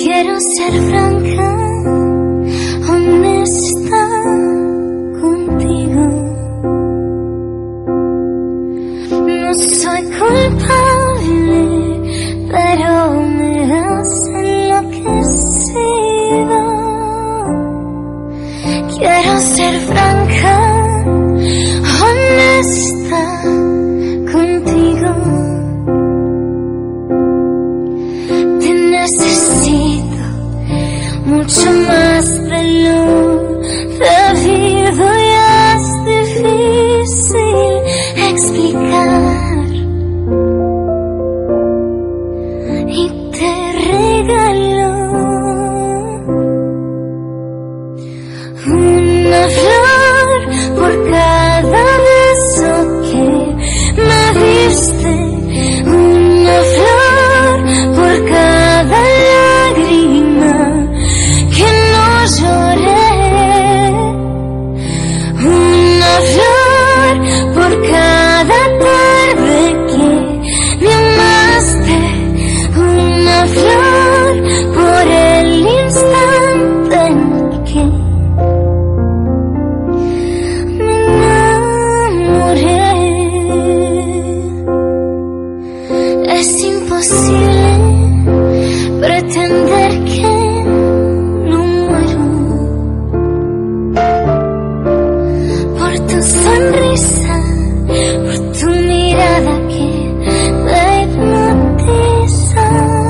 Quiero ser franca, honesta contigo. No soy culpable, pero me has enloquecido. Quiero ser franca, honesta contigo. Te necesito mucho más de lo debido y es difícil explicar. Y te regalo una flor por cada beso que me diste, una flor por cada lágrima que no lloré, una flor por cada tarde que me amaste, una flor por el instante en que me enamoré. Es imposible pretender que no muero por tu sonrisa, por tu mirada que me hipnotiza.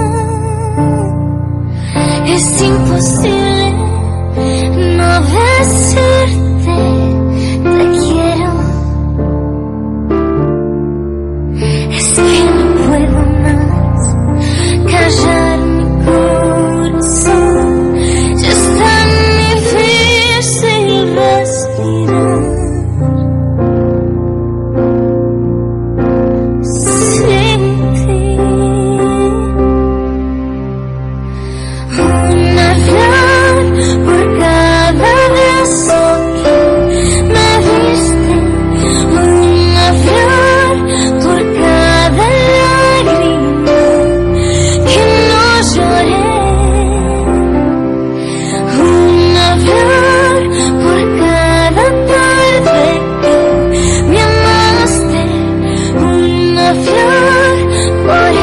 Es imposible no decirte te quiero. Es que no puedo más callar mi corazón. Ya es tan difícil respirar sin ti. Una flor por cada beso que me diste, una flor por cada lágrima que no lloré, una flor por cada tarde que me amaste, una flor por